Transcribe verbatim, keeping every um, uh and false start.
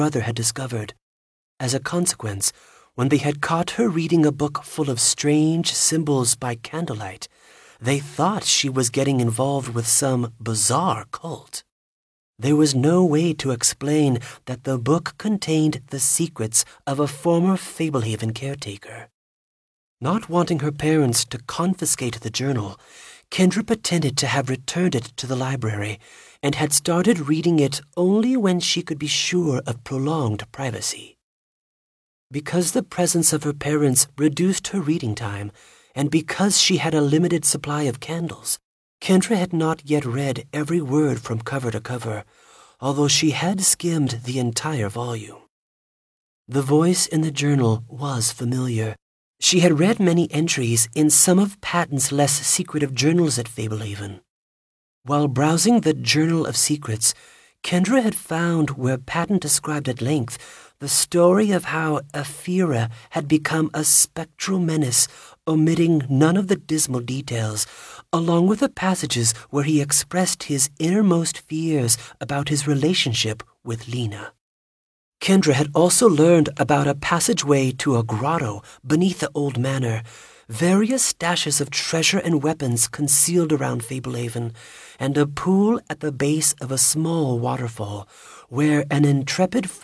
brother had discovered. As a consequence, when they had caught her reading a book full of strange symbols by candlelight, they thought she was getting involved with some bizarre cult. There was no way to explain that the book contained the secrets of a former Fablehaven caretaker. Not wanting her parents to confiscate the journal, Kendra pretended to have returned it to the library and had started reading it only when she could be sure of prolonged privacy. Because the presence of her parents reduced her reading time, and because she had a limited supply of candles, Kendra had not yet read every word from cover to cover, although she had skimmed the entire volume. The voice in the journal was familiar. She had read many entries in some of Patton's less secretive journals at Fablehaven. While browsing the Journal of Secrets, Kendra had found where Patton described at length the story of how Ephira had become a spectral menace, omitting none of the dismal details, along with the passages where he expressed his innermost fears about his relationship with Lena. Kendra had also learned about a passageway to a grotto beneath the old manor, various stashes of treasure and weapons concealed around Fablehaven, and a pool at the base of a small waterfall where an intrepid